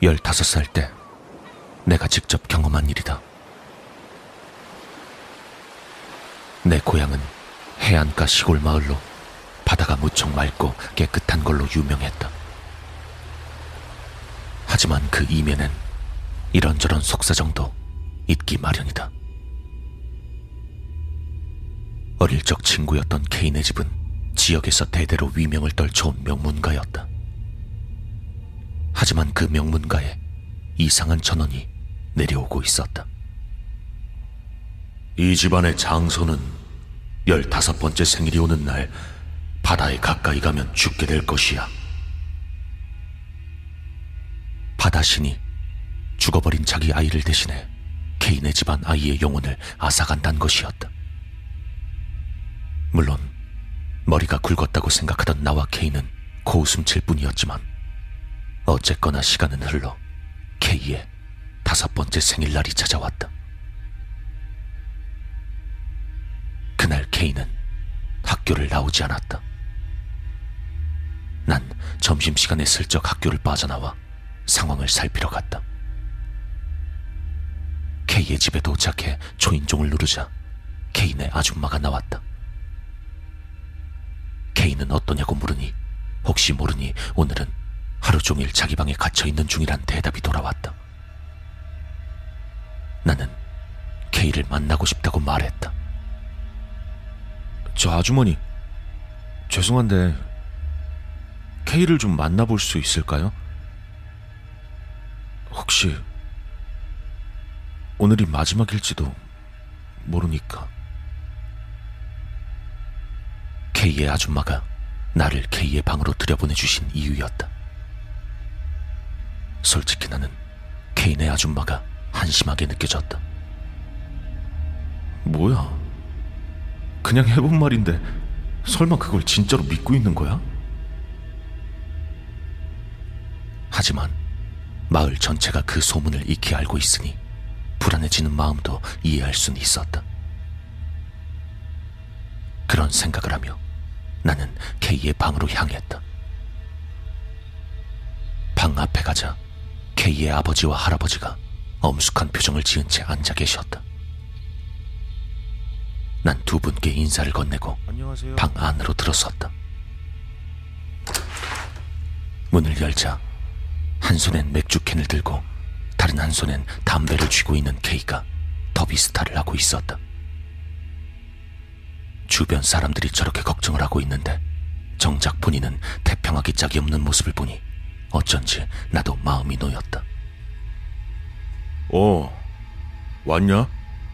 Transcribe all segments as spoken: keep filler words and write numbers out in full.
열다섯 살 때 내가 직접 경험한 일이다. 내 고향은 해안가 시골 마을로 바다가 무척 맑고 깨끗한 걸로 유명했다. 하지만 그 이면엔 이런저런 속사정도 있기 마련이다. 어릴 적 친구였던 케인의 집은 지역에서 대대로 위명을 떨쳐온 명문가였다. 하지만 그 명문가에 이상한 전원이 내려오고 있었다. 이 집안의 장소는 열다섯 번째 생일이 오는 날 바다에 가까이 가면 죽게 될 것이야. 바다신이 죽어버린 자기 아이를 대신해 케인의 집안 아이의 영혼을 앗아간다는 것이었다. 물론 머리가 굵었다고 생각하던 나와 케이는 고웃음칠 뿐이었지만 어쨌거나 시간은 흘러 케이의 다섯 번째 생일날이 찾아왔다. 그날 케이는 학교를 나오지 않았다. 난 점심시간에 슬쩍 학교를 빠져나와 상황을 살피러 갔다. 케이의 집에 도착해 초인종을 누르자 케인의 아줌마가 나왔다. 케이는 어떠냐고 물으니 혹시 모르니 오늘은 하루 종일 자기 방에 갇혀있는 중이란 대답이 돌아왔다. 나는 케이를 만나고 싶다고 말했다. 저 아주머니, 죄송한데 케이를 좀 만나볼 수 있을까요? 혹시 오늘이 마지막일지도 모르니까. 케이의 아줌마가 나를 케이의 방으로 들여보내주신 이유였다. 솔직히 나는 케인의 아줌마가 한심하게 느껴졌다. 뭐야? 그냥 해본 말인데 설마 그걸 진짜로 믿고 있는 거야? 하지만 마을 전체가 그 소문을 익히 알고 있으니 불안해지는 마음도 이해할 수는 있었다. 그런 생각을 하며 나는 케이의 방으로 향했다. 방 앞에 가자 케이의 아버지와 할아버지가 엄숙한 표정을 지은 채 앉아 계셨다. 난 두 분께 인사를 건네고 안녕하세요. 방 안으로 들어섰다. 문을 열자 한 손엔 맥주캔을 들고 다른 한 손엔 담배를 쥐고 있는 케이가 더비스타를 하고 있었다. 주변 사람들이 저렇게 걱정을 하고 있는데 정작 본인은 태평하기 짝이 없는 모습을 보니 어쩐지 나도 마음이 놓였다. 어, 왔냐?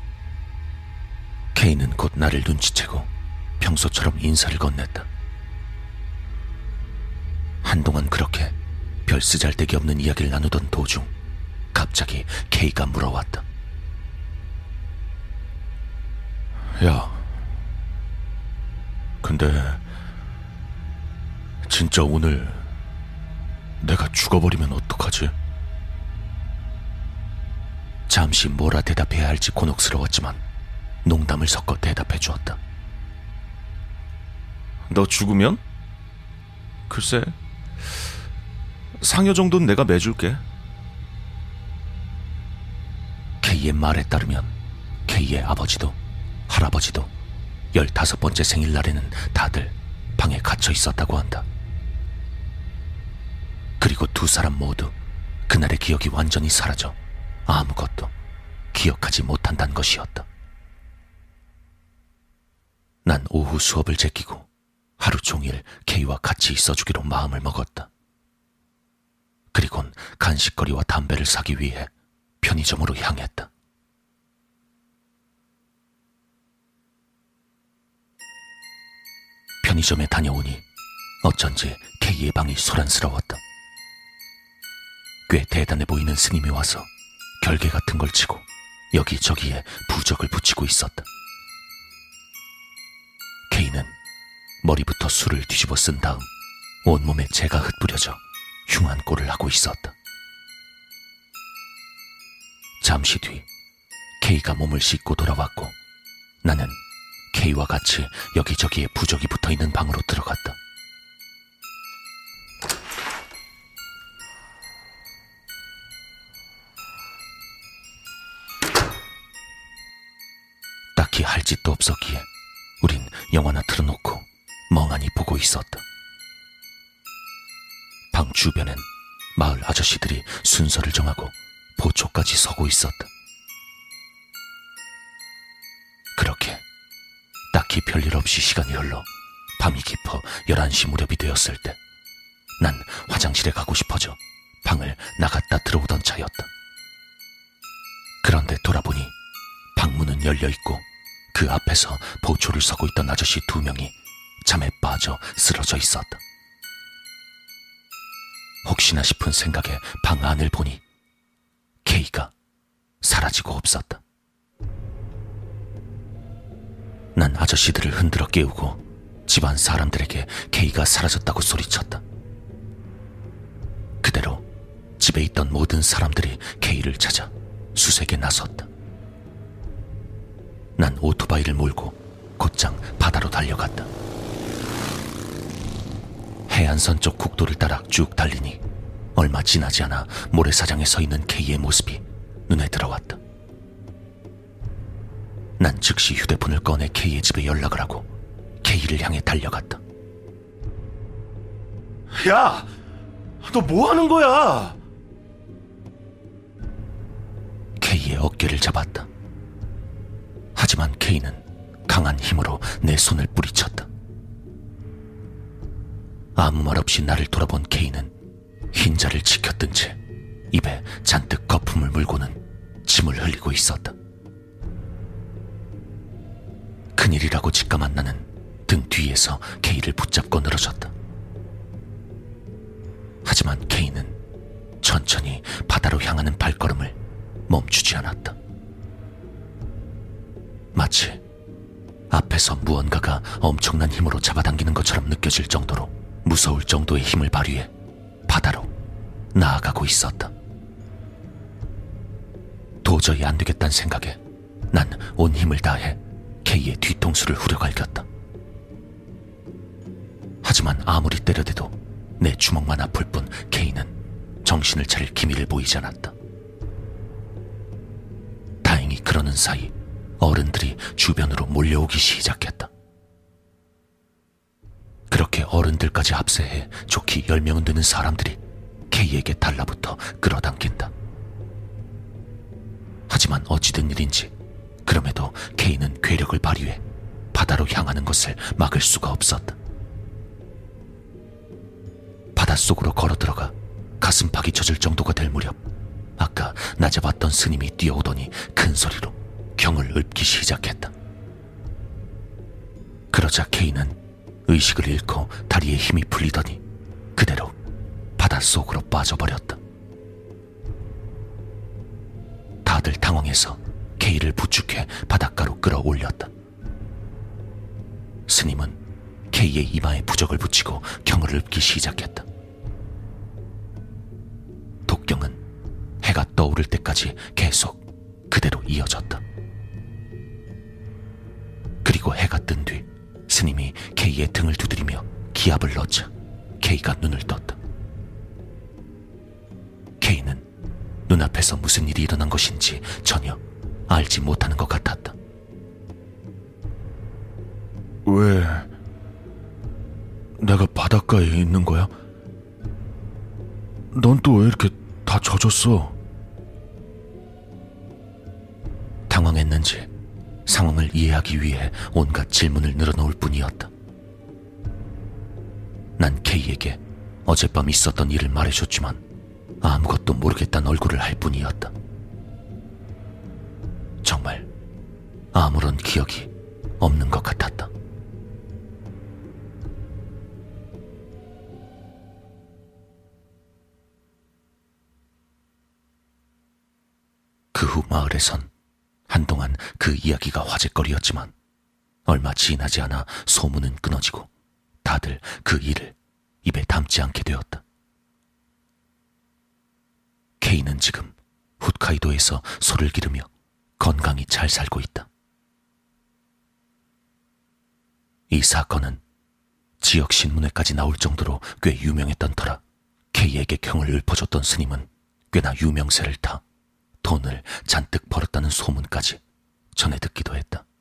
케이는 곧 나를 눈치채고 평소처럼 인사를 건넸다. 한동안 그렇게 별 쓰잘데기 없는 이야기를 나누던 도중 갑자기 케이가 물어왔다. 야, 근데 진짜 오늘 내가 죽어버리면 어떡하지? 잠시 뭐라 대답해야 할지 곤혹스러웠지만 농담을 섞어 대답해 주었다. 너 죽으면? 글쎄, 상여 정도는 내가 매줄게. 케이의 말에 따르면 케이의 아버지도 할아버지도 열다섯 번째 생일날에는 다들 방에 갇혀 있었다고 한다. 그리고 두 사람 모두 그날의 기억이 완전히 사라져 아무것도 기억하지 못한다는 것이었다. 난 오후 수업을 제끼고 하루 종일 케이와 같이 있어주기로 마음을 먹었다. 그리곤 간식거리와 담배를 사기 위해 편의점으로 향했다. 편의점에 다녀오니 어쩐지 케이의 방이 소란스러웠다. 꽤 대단해 보이는 스님이 와서 결계 같은 걸 치고 여기저기에 부적을 붙이고 있었다. 케이는 머리부터 술을 뒤집어 쓴 다음 온몸에 재가 흩뿌려져 흉한 꼴을 하고 있었다. 잠시 뒤 케이가 몸을 씻고 돌아왔고 나는 케이와 같이 여기저기에 부적이 붙어있는 방으로 들어갔다. 짓도 없었기에 우린 영화나 틀어놓고 멍하니 보고 있었다. 방 주변엔 마을 아저씨들이 순서를 정하고 보초까지 서고 있었다. 그렇게 딱히 별일 없이 시간이 흘러 밤이 깊어 열한 시 무렵이 되었을 때 난 화장실에 가고 싶어져 방을 나갔다 들어오던 차였다. 그런데 돌아보니 방문은 열려있고 그 앞에서 보초를 서고 있던 아저씨 두 명이 잠에 빠져 쓰러져 있었다. 혹시나 싶은 생각에 방 안을 보니 K가 사라지고 없었다. 난 아저씨들을 흔들어 깨우고 집안 사람들에게 K가 사라졌다고 소리쳤다. 그대로 집에 있던 모든 사람들이 K를 찾아 수색에 나섰다. 난 오토바이를 몰고 곧장 바다로 달려갔다. 해안선 쪽 국도를 따라 쭉 달리니 얼마 지나지 않아 모래사장에 서 있는 K의 모습이 눈에 들어왔다. 난 즉시 휴대폰을 꺼내 K의 집에 연락을 하고 K를 향해 달려갔다. 야! 너 뭐 하는 거야? K의 어깨를 잡았다. 하지만 K는 강한 힘으로 내 손을 뿌리쳤다. 아무 말 없이 나를 돌아본 K는 흰자를 치켜뜬 채 입에 잔뜩 거품을 물고는 침을 흘리고 있었다. 큰일이라고 직감한 나는 등 뒤에서 K를 붙잡고 늘어졌다. 하지만 K는 천천히 바다로 향하는 발걸음을 멈추지 않았다. 마치 앞에서 무언가가 엄청난 힘으로 잡아당기는 것처럼 느껴질 정도로 무서울 정도의 힘을 발휘해 바다로 나아가고 있었다. 도저히 안 되겠다는 생각에 난 온 힘을 다해 K의 뒤통수를 후려갈겼다. 하지만 아무리 때려대도 내 주먹만 아플 뿐 K는 정신을 차릴 기미를 보이지 않았다. 다행히 그러는 사이 어른들이 주변으로 몰려오기 시작했다. 그렇게 어른들까지 합세해 좋기 열 명은 되는 사람들이 K에게 달라붙어 끌어당긴다. 하지만 어찌된 일인지 그럼에도 K는 괴력을 발휘해 바다로 향하는 것을 막을 수가 없었다. 바닷속으로 걸어들어가 가슴팍이 젖을 정도가 될 무렵 아까 낮에 봤던 스님이 뛰어오더니 큰 소리로 경을 읊기 시작했다. 그러자 K는 의식을 잃고 다리에 힘이 풀리더니 그대로 바닷속으로 빠져버렸다. 다들 당황해서 K를 부축해 바닷가로 끌어올렸다. 스님은 K의 이마에 부적을 붙이고 경을 읊기 시작했다. 독경은 해가 떠오를 때까지 계속 그대로 이어졌다. 그리고 해가 뜬 뒤 스님이 K의 등을 두드리며 기압을 넣자 K가 눈을 떴다. K는 눈앞에서 무슨 일이 일어난 것인지 전혀 알지 못하는 것 같았다. 왜 내가 바닷가에 있는 거야? 넌 또 왜 이렇게 다 젖었어? 당황했는지 상황을 이해하기 위해 온갖 질문을 늘어놓을 뿐이었다. 난 K에게 어젯밤 있었던 일을 말해줬지만 아무것도 모르겠다는 얼굴을 할 뿐이었다. 정말 아무런 기억이 없는 것 같았다. 그 후 마을에선 한동안 그 이야기가 화제거리였지만 얼마 지나지 않아 소문은 끊어지고 다들 그 일을 입에 담지 않게 되었다. K는 지금 홋카이도에서 소를 기르며 건강히 잘 살고 있다. 이 사건은 지역 신문에까지 나올 정도로 꽤 유명했던 터라 K에게 경을 읊어줬던 스님은 꽤나 유명세를 타 돈을 잔뜩 벌었다는 소문까지 전해 듣기도 했다.